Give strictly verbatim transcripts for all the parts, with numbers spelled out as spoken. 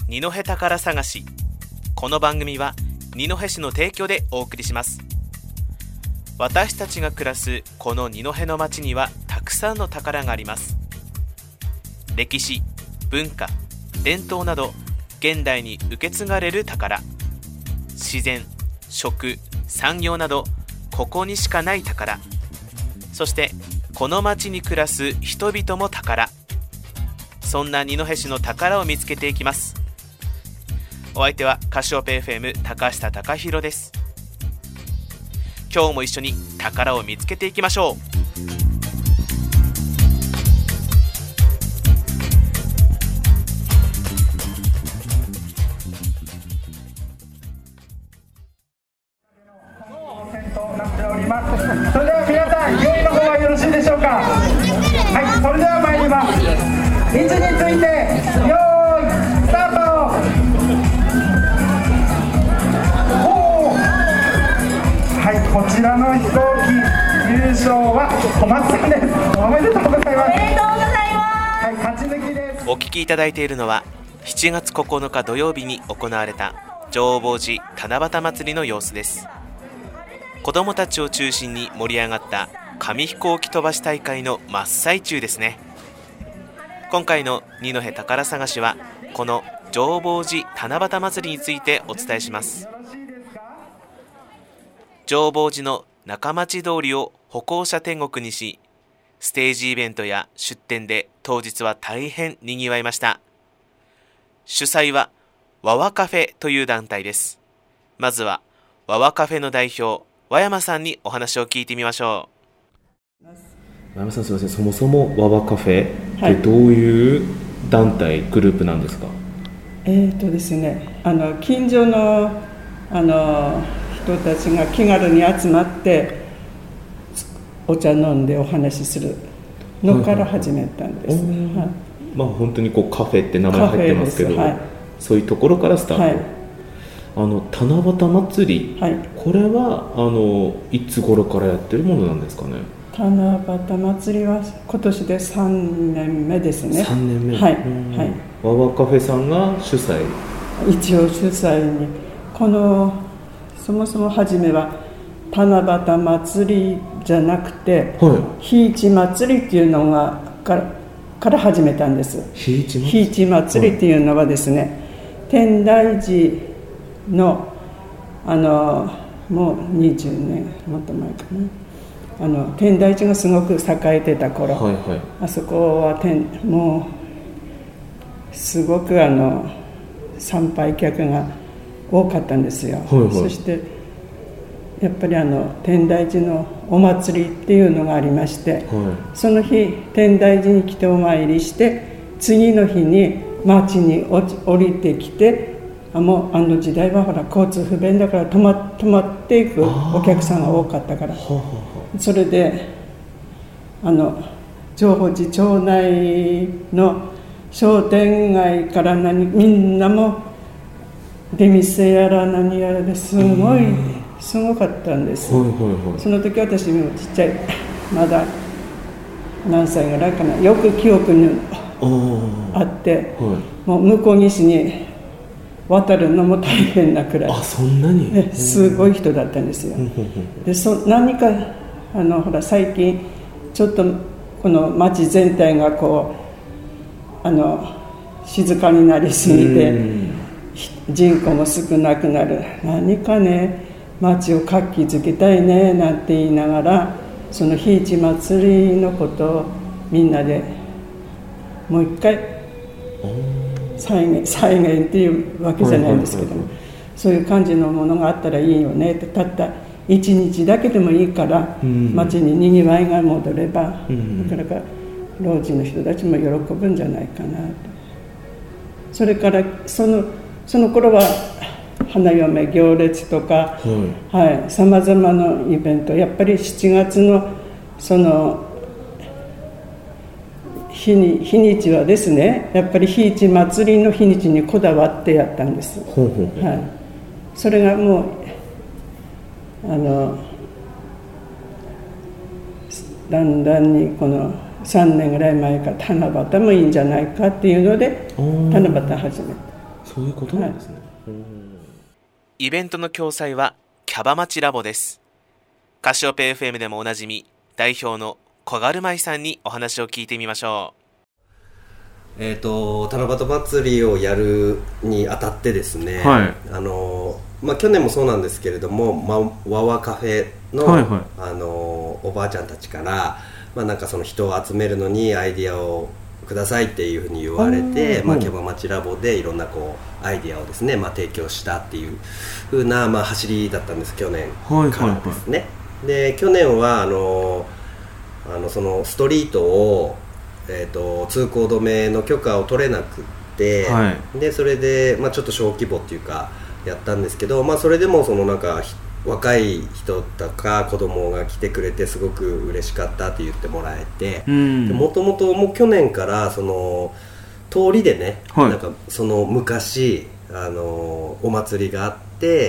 二戸宝探し。この番組は二戸市の提供でお送りします。私たちが暮らすこの二戸の町にはたくさんの宝があります。歴史、文化、伝統など現代に受け継がれる宝、自然、食、産業などここにしかない宝、そしてこの町に暮らす人々も宝。そんな二戸市の宝を見つけていきます。お相手はカシオペ エフエム 高下貴弘です。今日も一緒に宝を見つけていきましょう。 それでは皆さん、用意の方はよろしいでしょうか。はい、それでは参ります。位置について用意スタート。おー、はい、こちらの飛行機優勝は小松さんです。おめでとうございます。おめでとうございます。はい、勝ち抜きです。 お聞きいただいているのはしちがつここのか土曜日に行われた浄法寺七夕祭りの様子です。子どもたちを中心に盛り上がった紙飛行機飛ばし大会の真っ最中ですね。今回の二戸宝探しはこの浄法寺七夕祭りについてお伝えします。浄法寺の中町通りを歩行者天国にし、ステージイベントや出店で当日は大変にぎわいました。主催はわわカフェという団体です。まずはわわカフェの代表和山さんにお話を聞いてみましょう。 和山さん、すみません、そもそもわわカフェってどういう団体、はい、グループなんですか？ えーとですね、あの近所の、あの人たちが気軽に集まってお茶飲んでお話しするのから始めたんです。 まあ本当にこうカフェって名前入ってますけど、はい、そういうところからスタート。はい、あの七夕祭り、はい、これはあのいつ頃からやってるものなんですかね？ 七夕祭りは今年でさんねんめですね。 さんねんめ。 はい、はい、 わわカフェさんが主催。 一応主催に、このそもそも初めは七夕祭りじゃなくて、はい、日市祭りっていうのがからから始めたんです。 日市祭り、 日市祭りっていうのはですね、はい、天台寺のあのもうにじゅうねんもっと前かな、あの天台寺がすごく栄えてた頃、はいはい、あそこは天もうすごくあの参拝客が多かったんですよ。はいはい、そしてやっぱりあの天台寺のお祭りっていうのがありまして、はい、その日天台寺に来てお参りして、次の日に町に降りてきて、あもうあの時代はほら交通不便だから泊ま、泊まっていくお客さんが多かったから、それであの浄法寺町内の商店街から何みんなも出店やら何やらですごいすごかったんです。はいはいはい、その時私もちっちゃい、まだ何歳ぐらいかな、よく記憶にあって、はい、もう向こう岸に渡るのも大変なくらい、 あそんなにすごい人だったんですよ。でそ何かあのほら最近ちょっとこの町全体がこうあの静かになりすぎて人口も少なくなる、何かね町を活気づけたいねなんて言いながら、その日市祭りのことをみんなでもう一回再現、再現っていうわけじゃないんですけども、そういう感じのものがあったらいいよねって、たった一日だけでもいいから町ににぎわいが戻れば、うん、なかなか老人の人たちも喜ぶんじゃないかなと。それからそのその頃は花嫁行列とかさまざまなイベント、やっぱりしちがつのその日に日にちはですね、やっぱり日市祭りの日にちにこだわってやったんです。ほうほう、はい、それがもうあのだんだんにこのさんねんぐらい前から七夕もいいんじゃないかっていうので七夕始めた。 そういうことなんですね、はい、 イベントの共催はキャバ町ラボです。カシオペ エフエム でもおなじみ代表の小軽舞さんにお話を聞いてみましょう。えーと、七夕祭りをやるにあたってですね、はい、あのまあ、去年もそうなんですけれども、ま、ワワカフェの、はいはい、あのおばあちゃんたちから、まあ、なんかその人を集めるのにアイディアをくださいっていうふうに言われて、まあ、キャバ町ラボでいろんなこうアイディアをですね、まあ、提供したっていうふうな、まあ、走りだったんです、去年からですね、はいはいはい、で去年はあのあのそのストリートを、えーと、通行止めの許可を取れなくって、はい、でそれで、まあ、ちょっと小規模っていうかやったんですけど、まあ、それでもそのなんか若い人とか子供が来てくれてすごく嬉しかったって言ってもらえて、もともともう去年からその通りでね、はい、なんかその昔あのお祭りがあって、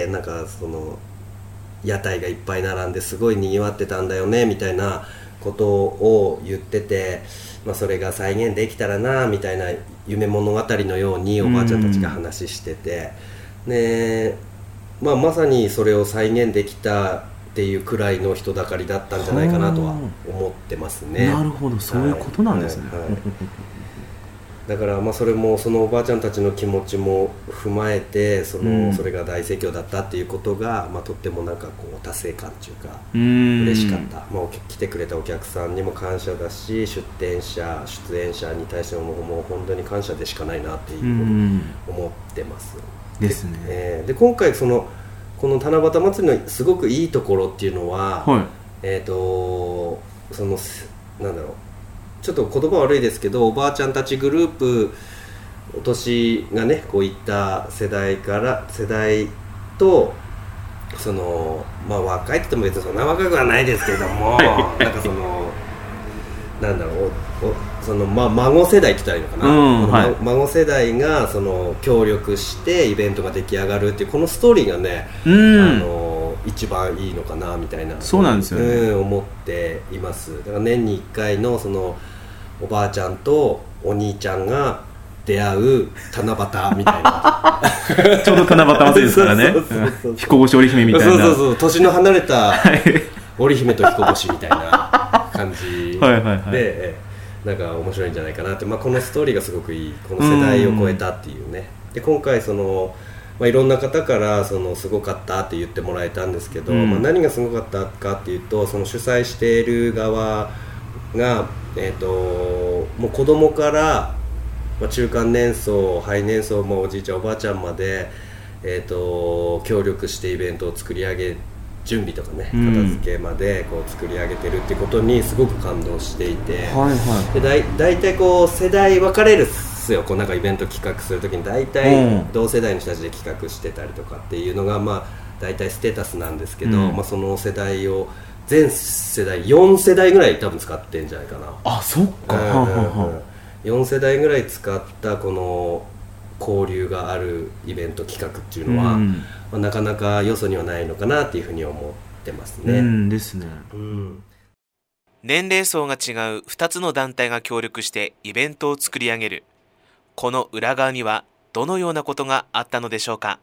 なんかその屋台がいっぱい並んですごいにぎわってたんだよねみたいなことを言ってて、まあ、それが再現できたらなみたいな夢物語のようにおばあちゃんたちが話してて、で、まあ、まさにそれを再現できたっていうくらいの人だかりだったんじゃないかなとは思ってますね。 なるほど、そういうことなんですね、はいはいはい、 だからまあそれもそのおばあちゃんたちの気持ちも踏まえて、その、うん、それが大盛況だったっていうことが、まあ、とってもなんかこう達成感っていうか嬉しかった、まあ、来てくれたお客さんにも感謝だし、出店者出演者に対してももう本当に感謝でしかないなっていうふうに思ってますですね。 で、えー、で今回そのこの七夕祭りのすごくいいところっていうのは、はい、えーとそのなんだろう、ちょっと言葉悪いですけど、おばあちゃんたちグループ、お年がねこういった世代から世代とその、まあ、若いって言っても別にそんな若くはないですけども、なんかそのなんだろう、おおその、まあ、孫世代って言ったらいいのかな、うん、はい、孫世代がその協力してイベントが出来上がるっていうこのストーリーがね、うん、あの一番いいのかなみたいな、 そうなんですよね、 うん、思っています。だから年にいっかいのそのおばあちゃんとお兄ちゃんが出会う七夕みたいなちょうど七夕祭りですからね彦星織姫みたいな、 そうそうそう、年の離れた織姫と彦星みたいな感じではいはい、はい、なんか面白いんじゃないかなって、まあ、このストーリーがすごくいい、この世代を超えたっていうね。で今回その、まあ、いろんな方からそのすごかったって言ってもらえたんですけど、うん、まあ、何がすごかったかっていうと、その主催している側が、えー、ともう子供から、まあ、中間年層、ハイ年層、まあ、おじいちゃんおばあちゃんまで、えー、と協力してイベントを作り上げ、準備とかね、片付けまでこう作り上げてるってことにすごく感動していて、はいはい、でだい大体こう世代分かれるっすよ、こうなんかイベント企画するときに大体同世代の人たちで企画してたりとかっていうのが、まあ大体ステータスなんですけど、うん、まあ、その世代を全世代よん世代ぐらい多分使ってんじゃないかな。 あ、そっか、うんうんうん、よん世代ぐらい使ったこの交流があるイベント企画っていうのは、うん、まあ、なかなかよそにはないのかなっていうふうに思ってますね。 うんですね、うん、 年齢層が違うふたつの団体が協力してイベントを作り上げる。この裏側にはどのようなことがあったのでしょうか。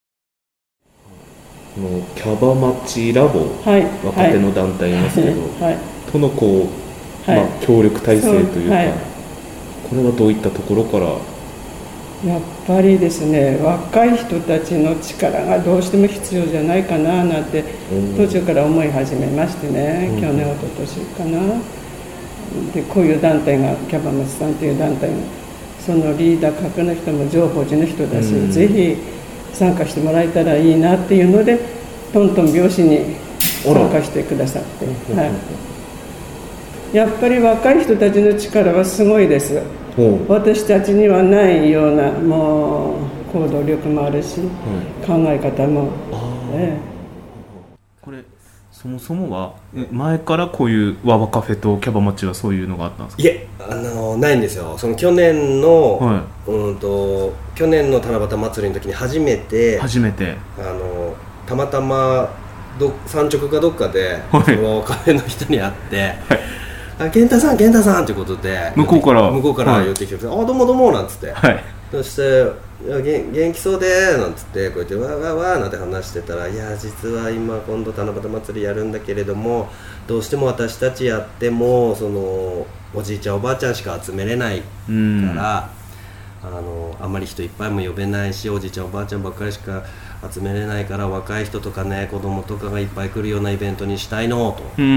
このキャバ町ラボ、はい、若手の団体いますけど、はいはい、とのこう、まあ、協力体制というか、はい、これはどういったところから。 やっぱりですね、若い人たちの力がどうしても必要じゃないかななんて途中から思い始めましてね、うん、去年一昨年かな。でこういう団体がキャバ町さんという団体が、そのリーダー格の人も情報寺の人だし、うん、ぜひ参加してもらえたらいいなっていうのでトントン拍子に参加してくださって、はい、やっぱり若い人たちの力はすごいです。私たちにはないようなもう行動力もあるし、うん、考え方も、ええ、 これそもそもは前からこういうワワカフェとキャバ町はそういうのがあったんですか。 いえ、あのないんですよ。その去年の、はい、うんと去年の七夕祭りの時に初めて初めてあのたまたまど産直かどっかで、はい、そのワワカフェの人に会って、はい、あ、健太さん健太さんということで向こうから向こうから寄ってきて、はい、あ、どうもどうもなんつって、はい、そしていや元気そうでなんつってこうやってわーわーわーなんて話してたら、いや実は今今度七夕祭りやるんだけれども、どうしても私たちやってもそのおじいちゃんおばあちゃんしか集めれないから、うん、あのあんまり人いっぱいも呼べないし、おじいちゃんおばあちゃんばっかりしか集めれないから、若い人とかね子供とかがいっぱい来るようなイベントにしたいのと、うん、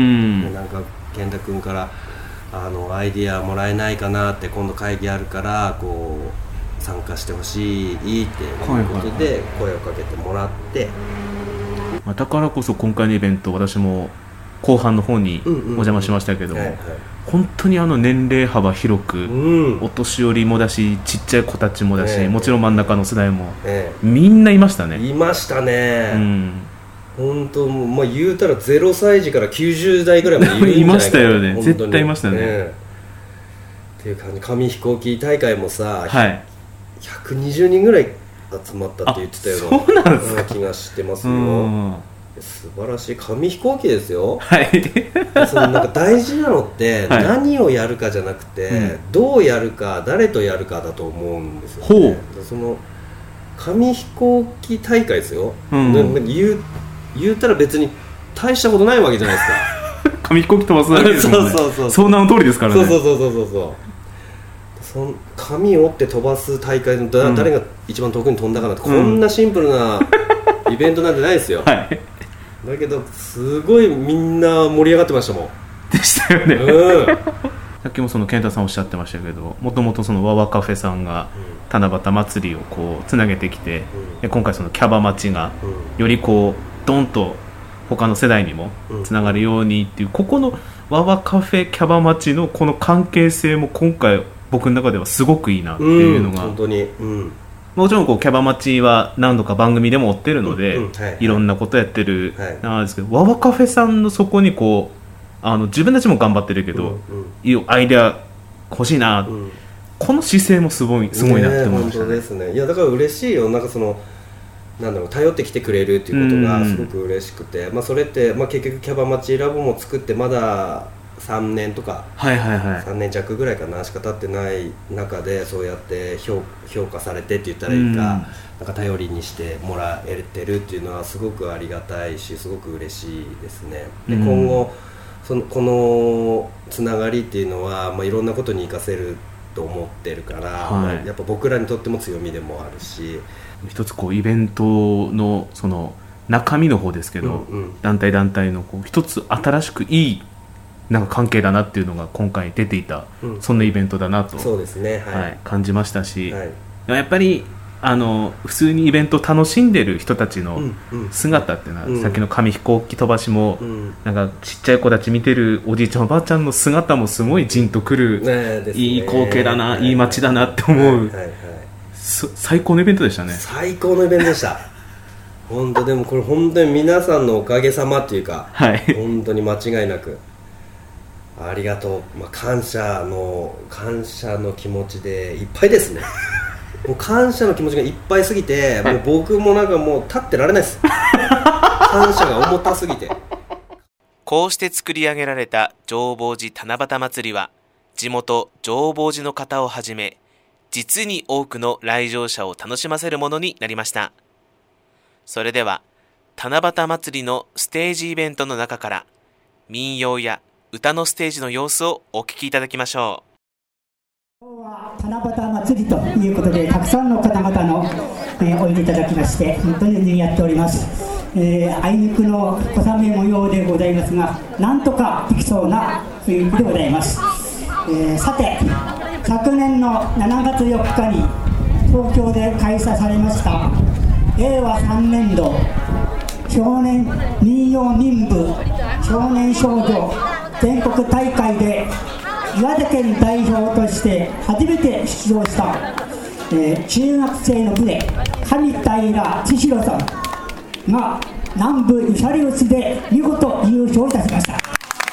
でなんか健太君からあのアイディアもらえないかなって、今度会議あるからこう参加してほしいっていうことで声をかけてもらって、 だからこそ今回のイベント、私も後半の方にお邪魔しましたけども、本当にあの年齢幅広く、うん、お年寄りもだしちっちゃい子たちもだし、えー、もちろん真ん中の世代も、えー、みんないましたね。 いましたね、うん、本当、まあ、言うたらゼロさい児からきゅうじゅうだいぐらいまでいるんじゃないかな。 いましたよね、絶対いましたね、ねっていう感じ。紙飛行機大会もさ、はい、ひゃくにじゅうにんぐらい集まったって言ってたよう な, そうなん気がしてますよ。素晴らしい紙飛行機ですよ、はい、そのなんか大事なのって何をやるかじゃなくて、はい、どうやるか誰とやるかだと思うんですよね。その紙飛行機大会ですよ、うん、言, う言うたら別に大したことないわけじゃないですか紙飛行機飛ばすだけですもんね。そうそうそう、その名の通りですからね。 そうそうそうそうそうその紙を折って飛ばす大会のだ、うん、誰が一番遠くに飛んだかなって、うん、こんなシンプルなイベントなんてないですよ、はい、だけどすごいみんな盛り上がってましたもん。 でしたよね、うん、さっきもその健太さんおっしゃってましたけど、もともとそのわわカフェさんが七夕祭りをこうつなげてきて、うん、今回そのキャバ町がよりこうドンと他の世代にもつながるようにっていう、ここのわわカフェキャバ町のこの関係性も今回僕の中ではすごくいいなっていうのが、うん、本当に、うん、もちろんこうキャバ町は何度か番組でも追ってるので、うんうんはいはい、いろんなことやってるなんですけど、わわカフェさんのそこにこうあの自分たちも頑張ってるけど、うんうん、いいアイデア欲しいな、うん、この姿勢もすごいすごいなって思いましたね。 本当ですね。いやだから嬉しいよ。なんかそのなんだろう、頼ってきてくれるっていうことがすごく嬉しくて、うんまあ、それって、まあ、結局キャバ町ラボも作ってまださんねんとか、はいはいはい、さんねん弱ぐらいかなしか経ってない中で、そうやって評、評価されてって言ったらいいか、うん、なんか頼りにしてもらえてるっていうのはすごくありがたいし、すごく嬉しいですね。で、うん、今後そのこのつながりっていうのは、まあ、いろんなことに活かせると思ってるから、はいまあ、やっぱ僕らにとっても強みでもあるし、 一つこうイベントのその中身の方ですけど、うんうん、団体団体のこう一つ新しくいいなんか関係だなっていうのが今回出ていた、うん、そんなイベントだなと、 そうですね、はいはい、 感じましたし、はい、やっぱりあの普通にイベントを楽しんでる人たちの姿っていうのは、うんうん、さっきの紙飛行機飛ばしも、うん、なんかちっちゃい子たち見てるおじいちゃんおばあちゃんの姿もすごいじんとくる、ね、いい光景だな、はい、いい街だなって思う、はいはいはい、最高のイベントでしたね。 最高のイベントでした本当でもこれ本当に皆さんのおかげさまっていうか、はい、本当に間違いなくありがとう、まあ、感謝の感謝の気持ちでいっぱいですねもう感謝の気持ちがいっぱいすぎて、もう僕もなんかもう立ってられないです感謝が重たすぎて。 こうして作り上げられた浄法寺七夕祭りは、地元浄法寺の方をはじめ実に多くの来場者を楽しませるものになりました。それでは七夕祭りのステージイベントの中から民謡や歌のステージの様子をお聞きいただきましょう。 今日は七夕祭りということで、たくさんの方々の、えー、おいでいただきまして本当に賑わっております。えー、あいにくの小雨模様でございますが、なんとかできそうな雰囲気でございます。えー、さて昨年のしちがつよっかに東京で開催されましたれいわさんねんど少年民謡民部少年少女全国大会で岩手県代表として初めて出場した、えー、中学生の部で上平千尋さんが南部ゆしゃり打ちで見事優勝いたしました。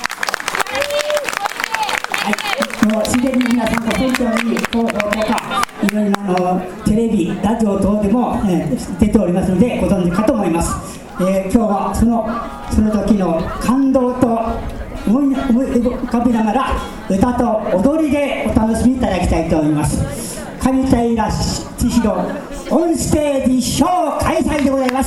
もうすでに皆さんご選挙に報道とかいろいろなのテレビ、ラジオ等でも、えー、出ておりますのでご存知かと思います。えー、今日はそのその時の感動と思い浮かべながら歌と踊りでお楽しみいただきたいと思います。 上平千尋オンステージショー開催でございます。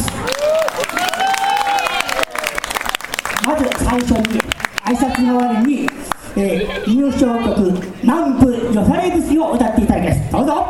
まず最初に挨拶の終わりに、えー、優勝曲「南部よされ節」を歌っていただきます。どうぞ。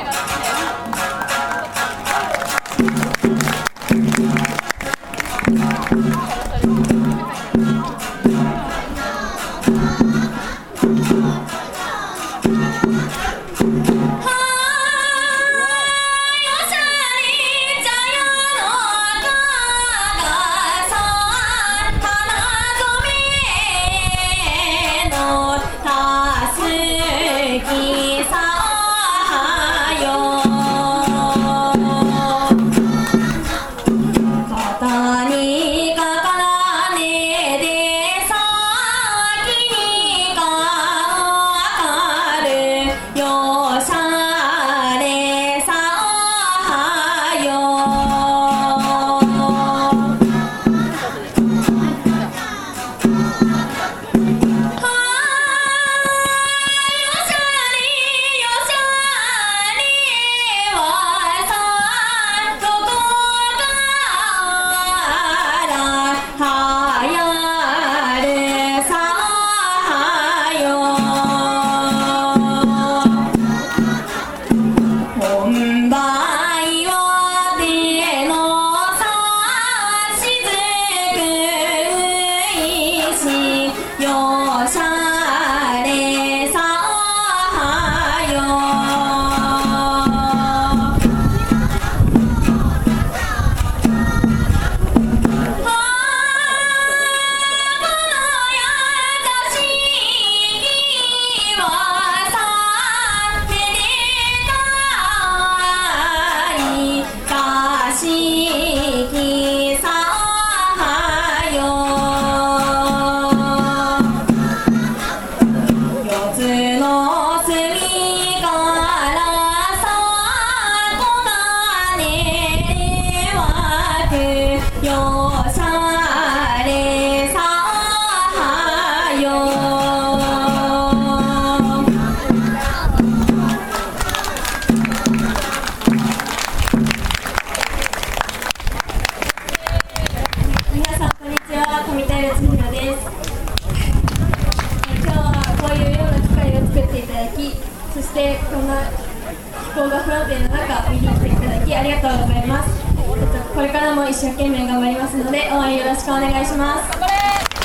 そしてこんな気候が不安定な中見に来ていただきありがとうございます。これからも一生懸命頑張りますので応援よろしくお願いします。頑張れ。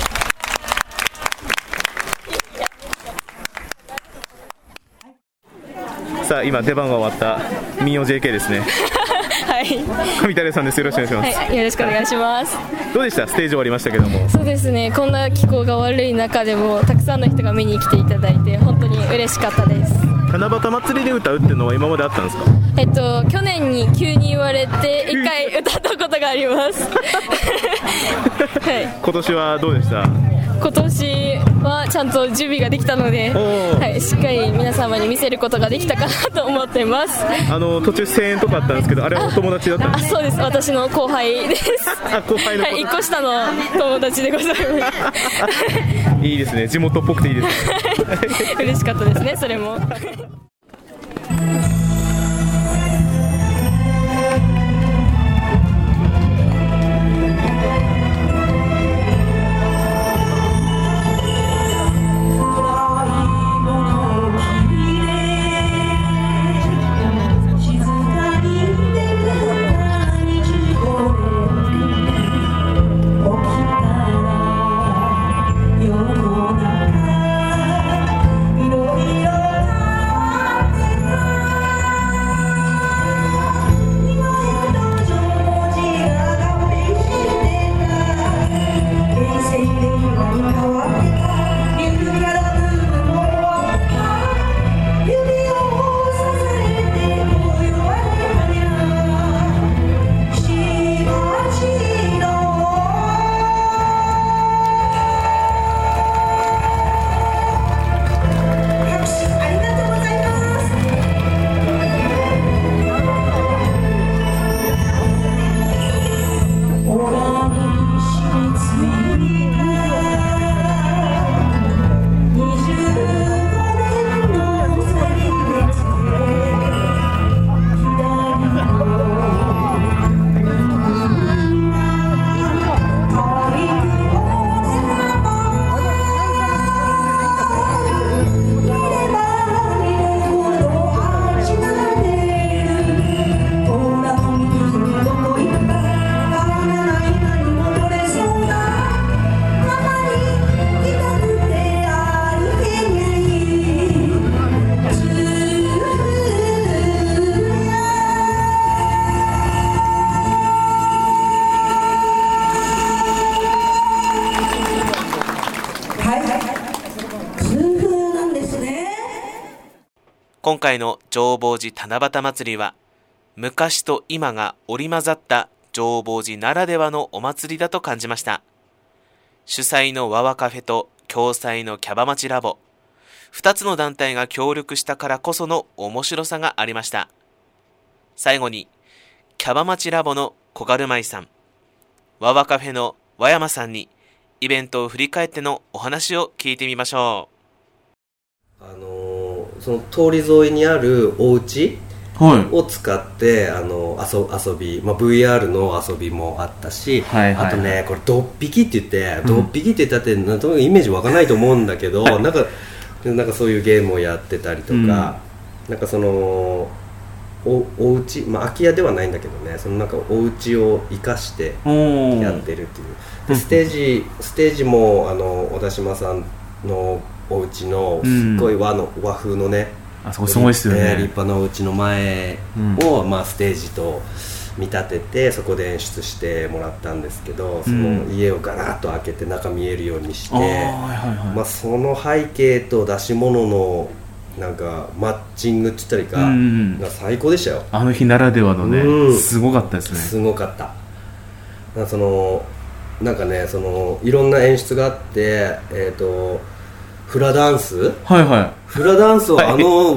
さあ今出番が終わった民謡 ジェーケー ですね。 はい、 上平さんです。よろしくお願いします。 はい、よろしくお願いします。 どうでした？ステージ終わりましたけども。 そうですね、こんな気候が悪い中でもたくさんの人が見に来ていただいて本当に嬉しかったです。 七夕祭りで歌うっていうのは今まであったんですか？ えっと去年に急に言われて一回歌ったことがあります。はい、 今年はどうでした？ 今年はちゃんと準備ができたので、はい、しっかり皆様に見せることができたかなと思ってます。 あの途中声援とかあったんですけど、あれはお友達だったんですか？ あ、そうです、私の後輩です。 あ、後輩の子、はい、 いっこ下の友達でございます。 いいですね、地元っぽくていいですね。 嬉しかったですね、それも。 いろいろはい、痛風なんですね。 今回の浄法寺七夕祭りは、昔と今が織り交ざった浄法寺ならではのお祭りだと感じました。主催のわわカフェと共催のキャバ町ラボ、二つの団体が協力したからこその面白さがありました。最後に、キャバ町ラボの小軽舞さん、わわカフェの和山さんにイベントを振り返ってのお話を聞いてみましょう。あのー、その通り沿いにあるお家を使って、はい、あの遊, 遊び、まあ、ブイアール の遊びもあったし、はいはいはい、あとねこれドッピキって言って、うん、ドッピキって言ったってなんとなくイメージ湧かないと思うんだけど、はい、なんかなんかそういうゲームをやってたりとか、うん、なんかそのお, お家、まあ、空き家ではないんだけどね、そのなんかお家を生かしてやってるっていうでステージステージもあの小田島さんのお家のすっごい和の、うん、和風のね、 あそこすごいですよね、 立派なお家の前を、うんまあ、ステージと見立ててそこで演出してもらったんですけど、その家をガラッと開けて中見えるようにして、うんはいはいはいまあ、その背景と出し物のなんかマッチングって言ったらいいか、うん、が最高でしたよ。 あの日ならではのね、うん、すごかったですね。 すごかった。なんかそのなんかねそのいろんな演出があって、えーとフラダンス、 はいはい、 フラダンスをあの、はい、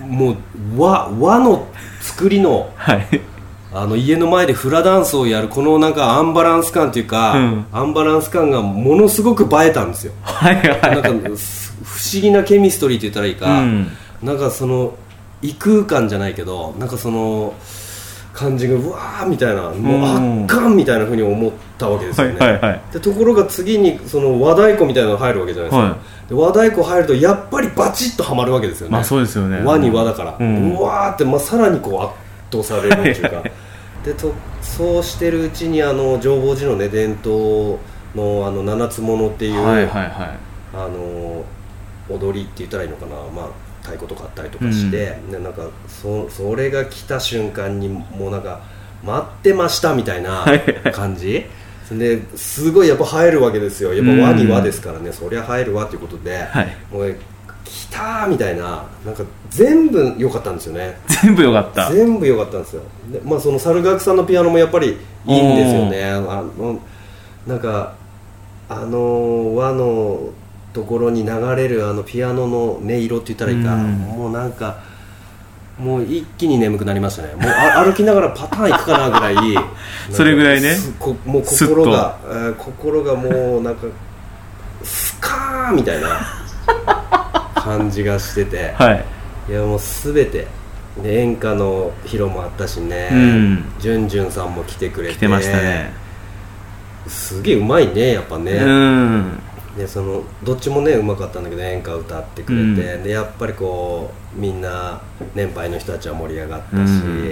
もう和、和の作りの、はい、あの家の前でフラダンスをやるこのなんかアンバランス感というか、うん、アンバランス感がものすごく映えたんですよ。はいはいはい、なんか不思議なケミストリーと言ったらいいか、うん、なんかその異空間じゃないけどなんかその感じがうわーみたいな、もう圧巻みたいな風に思ったわけですよね、はいはいはい、でところが次にその和太鼓みたいなのが入るわけじゃないですか、はい、で和太鼓入るとやっぱりバチッとはまるわけですよね。 まあそうですよね。 和に和だから、うん、うわーって、まあ、さらにこう圧倒されるっていうかでとそうしてるうちにあの浄法寺のね伝統のあの七つ物っていう、はいはいはい、あの踊りって言ったらいいのかな、まあ太鼓とかあったりとかして、うん、でなんか そ, それが来た瞬間にもうなんか待ってましたみたいな感じですごいやっぱ入るわけですよ。やっぱ和に和ですからね、うん、そりゃ入るわということで、はい、もう来たーみたいな、なんか全部良かったんですよね。 全部良かった全部良かったんですよ。で、まあ、その猿楽さんのピアノもやっぱりいいんですよね。あのなんかあの和のところに流れるあのピアノの音色って言ったらいいか、うん、もうなんかもう一気に眠くなりましたね。もう歩きながらパターンいくかなぐらいそれぐらいねこもう心が、えー、心がもうなんかスカーみたいな感じがしてて、はい、いやもう全てで演歌の披露もあったしね、うん、ジュンジュンさんも来てくれて来てましたね。 すげえうまいねやっぱね、うんでそのどっちもねうまかったんだけど演歌歌ってくれて、うん、でやっぱりこうみんな年配の人たちは盛り上がったし、うん、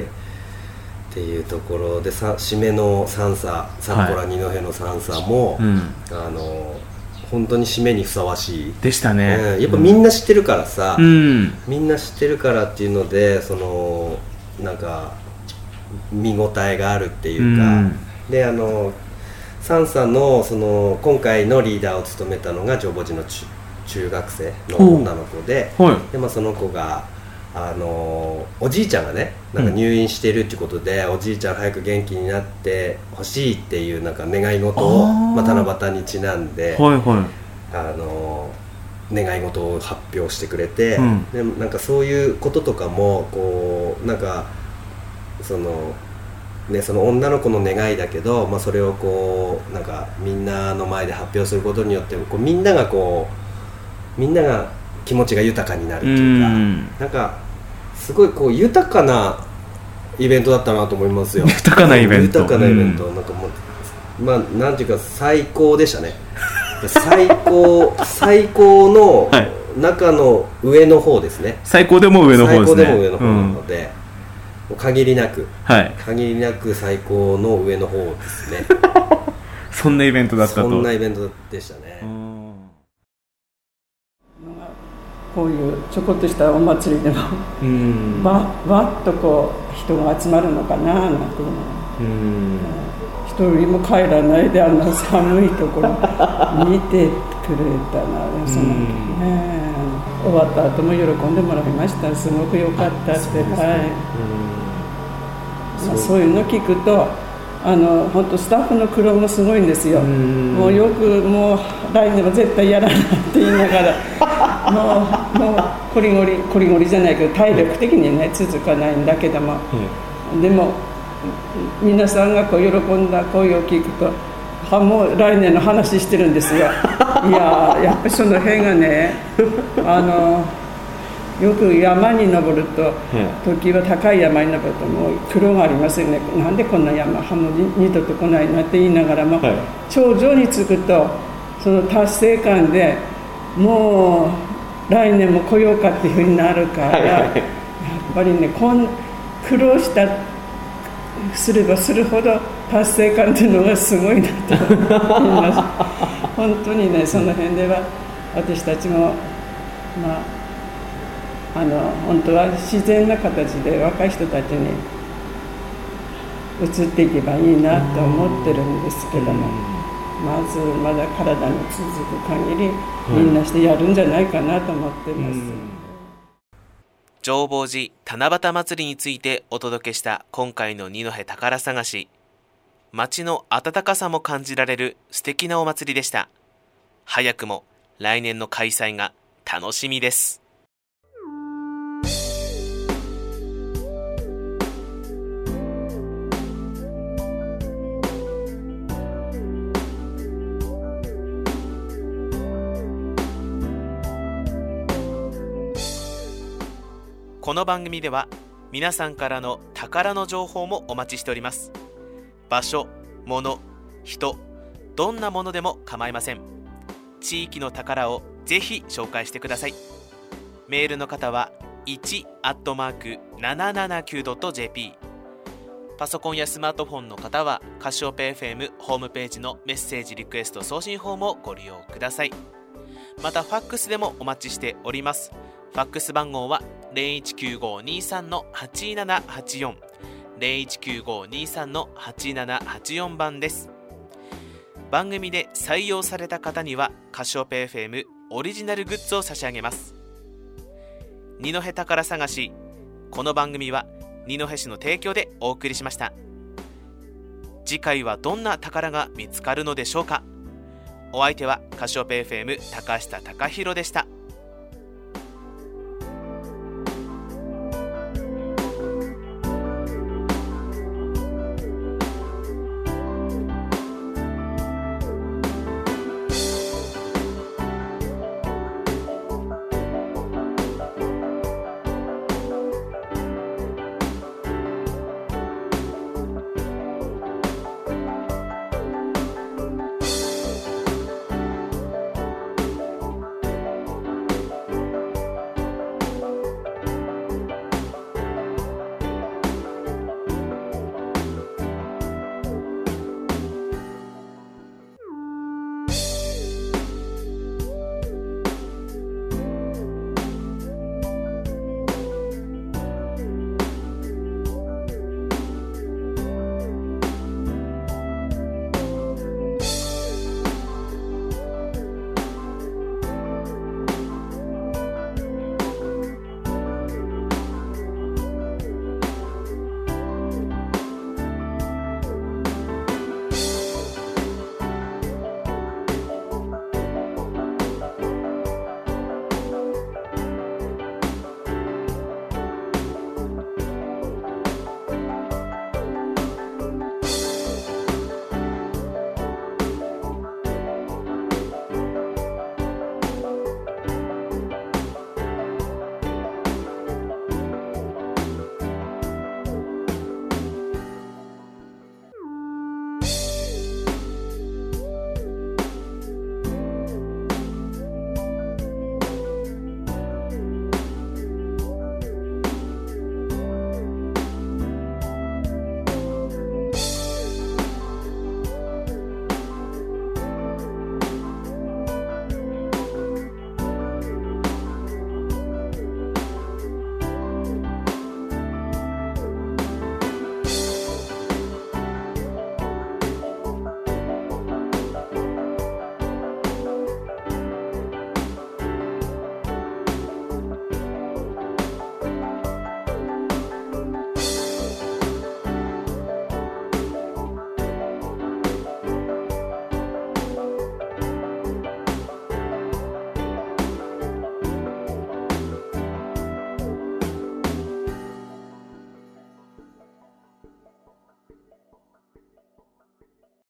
っていうところでさ締めの三叉札幌二戸の三叉も、はいうん、あの本当に締めにふさわしいでしたね、 うん、やっぱみんな知ってるからさ、うん、みんな知ってるからっていうのでそのなんか見応えがあるっていうか、うん、であのサンサ の, その今回のリーダーを務めたのが浄法寺の 中, 中学生の女の子 で,、はい、でまあ、その子があのおじいちゃんがねなんか入院してるってことで、うん、おじいちゃん早く元気になってほしいっていうなんか願い事をまあ、七夕にちなんで、はいはい、あの願い事を発表してくれて、うん、でなんかそういうこととかもこうなんかそのね、その女の子の願いだけど、まあ、それをこうなんかみんなの前で発表することによってこうみんながこうみんなが気持ちが豊かになるっていうか、うん、なんかすごいこう豊かなイベントだったなと思いますよ。 豊かなイベント豊かなイベント、うん、なんかもうまあなんていうか最高でしたね。最高最高の中の上の方ですね。 最高でも上の方ですね。 最高でも上の方なので、うん、限りなく、はい、限りなく最高の上の方ですね。 そんなイベントだったと。 そんなイベントでしたね。 こういうちょこっとしたお祭りでもうんわ, わっとこう人が集まるのかななんてうん一人も帰らないであの寒いところ見てくれたな、そのね、終わった後も喜んでもらいました。すごく良かったって。そう、はい、まあ、そういうの聞くと、あの本当スタッフの苦労もすごいんですよ。もうよくもう来年は絶対やらないって言いながらもうもうこりごりこりごりじゃないけど体力的にね続かないんだけども、でも皆さんがこう喜んだ声を聞くと、はもう来年の話してるんですよ。いややっぱりその辺がね、あのよく山に登ると、時は高い山に登るともう苦労がありますよね。なんでこんな山はもう二度と来ないなって言いながらも、はい、頂上に着くとその達成感でもう来年も来ようかっていうふうになるから、はいはい、やっぱりねこん苦労したすればするほど達成感っていうのがすごいなと思います。本当にね、その辺では私たちもまああの本当は自然な形で若い人たちに移っていけばいいなと思ってるんですけども、まずまだ体の続く限りみんなしてやるんじゃないかなと思ってます。 浄法寺七夕祭りについてお届けした今回の二戸宝探し。街の温かさも感じられる素敵なお祭りでした。早くも来年の開催が楽しみです。この番組では皆さんからの宝の情報もお待ちしております。場所、物、人、どんなものでも構いません。地域の宝をぜひ紹介してください。メールの方はいち アットマーク ななななきゅう ドット ジェーピー、 パソコンやスマートフォンの方はカシオペ エフエム ホームページのメッセージリクエスト送信フォームをご利用ください。またファックスでもお待ちしております。ファックス番号は ゼロいちきゅうごにさん はちななはちよん ゼロいちきゅうごにさん はちななはちよん 番です。番組で採用された方にはカシオペ エフエム オリジナルグッズを差し上げます。二戸宝探し、この番組は二戸市の提供でお送りしました。次回はどんな宝が見つかるのでしょうか。お相手はカシオペ エフエム 高下貴弘でした。